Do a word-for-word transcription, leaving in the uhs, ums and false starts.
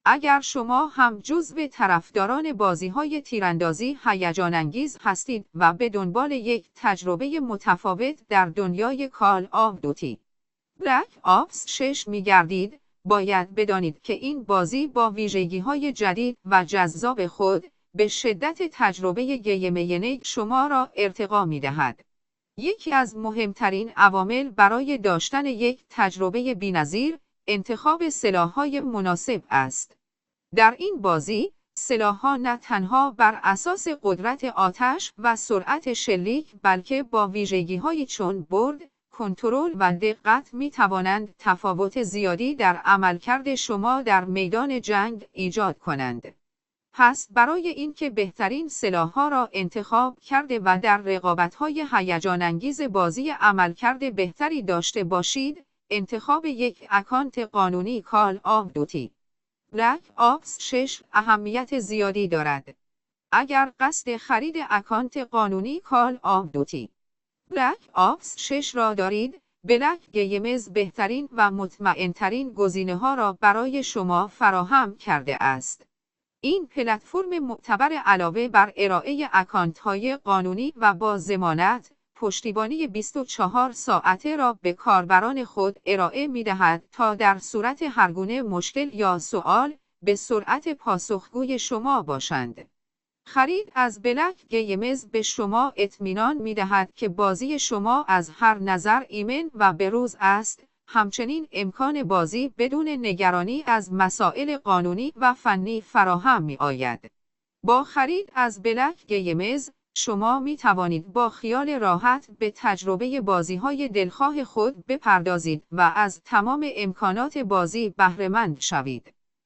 اگر شما هم جزو طرفداران بازی‌های تیراندازی هیجان انگیز هستید و به دنبال یک تجربه متفاوت در دنیای کال آف دوتی بلک آپس شش می‌گردید، باید بدانید که این بازی با ویژگی‌های جدید و جذاب خود به شدت تجربه گیم شما را ارتقا می‌دهد. یکی از مهمترین عوامل برای داشتن یک تجربه بی‌نظیر انتخاب سلاح‌های مناسب است. در این بازی، سلاح‌ها نه تنها بر اساس قدرت آتش و سرعت شلیک بلکه با ویژگی‌هایی چون برد، کنترل و دقت می‌توانند تفاوت زیادی در عملکرد شما در میدان جنگ ایجاد کنند. پس برای اینکه بهترین سلاح‌ها را انتخاب کرده و در رقابت‌های هیجان انگیز بازی عملکرد بهتری داشته باشید، انتخاب یک اکانت قانونی کال آف دوتی بلک آپس شش اهمیت زیادی دارد. اگر قصد خرید اکانت قانونی کال آف دوتی بلک آپس شش را دارید، بلک گیمز بهترین و مطمئن‌ترین گزینه‌ها را برای شما فراهم کرده است. این پلتفرم معتبر علاوه بر ارائه اکانت‌های قانونی و با ضمانت، پشتیبانی بیست و چهار ساعته را به کاربران خود ارائه می‌دهد تا در صورت هرگونه مشکل یا سوال، به سرعت پاسخگوی شما باشند. خرید از بلک گیمز به شما اطمینان می‌دهد که بازی شما از هر نظر ایمن و بروز است، همچنین امکان بازی بدون نگرانی از مسائل قانونی و فنی فراهم می‌آید. با خرید از بلک گیمز، شما می توانید با خیال راحت به تجربه بازی‌های دلخواه خود بپردازید و از تمام امکانات بازی بهره‌مند شوید.